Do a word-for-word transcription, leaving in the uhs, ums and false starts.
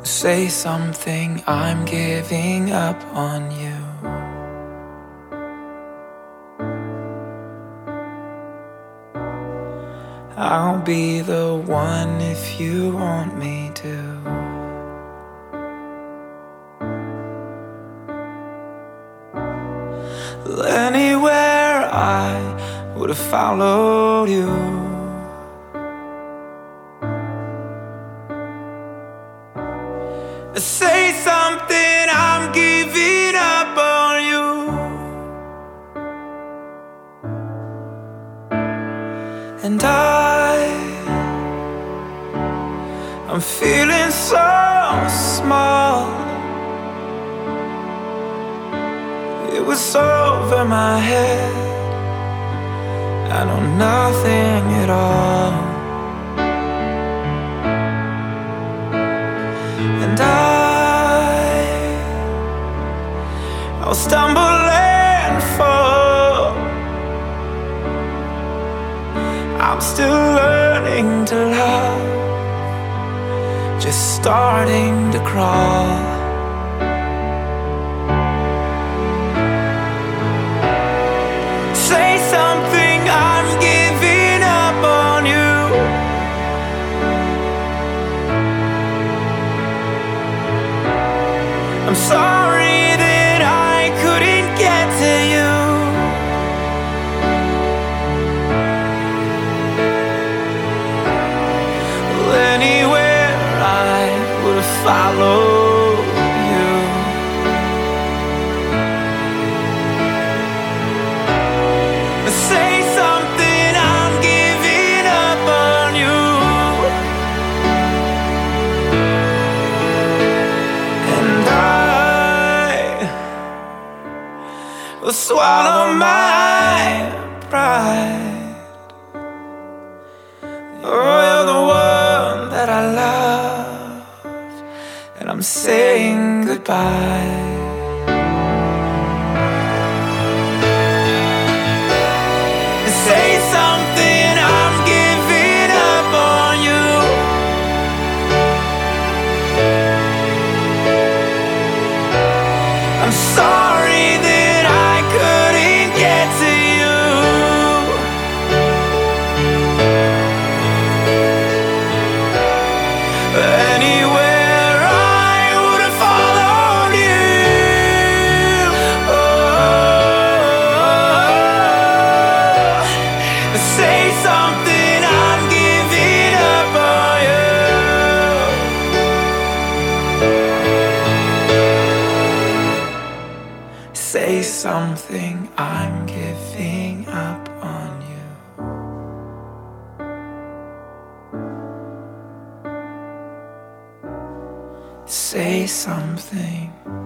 Say something, I'm giving up on you. I'll be the one if you want me to. Anywhere I would have followed you. Say something, I'm giving up on you. And I, I'm feeling so small. It was over my head, I know nothing at all. And I, I'll stumble and fall. I'm still learning to love, just starting to crawl. Say something, I'm giving up on you. I'm sorry that I couldn't get to you. Anywhere I would have followed you. Say something, I'm giving up on you. And I will swallow my pride. Oh, you're the one that I love, and I'm saying goodbye. Say something, I'm giving up on you. I'm sorry that I couldn't get to you. Anywhere I would have followed you. Oh, say something, I'm giving up on you. Say something, I'm giving up on you. Say something.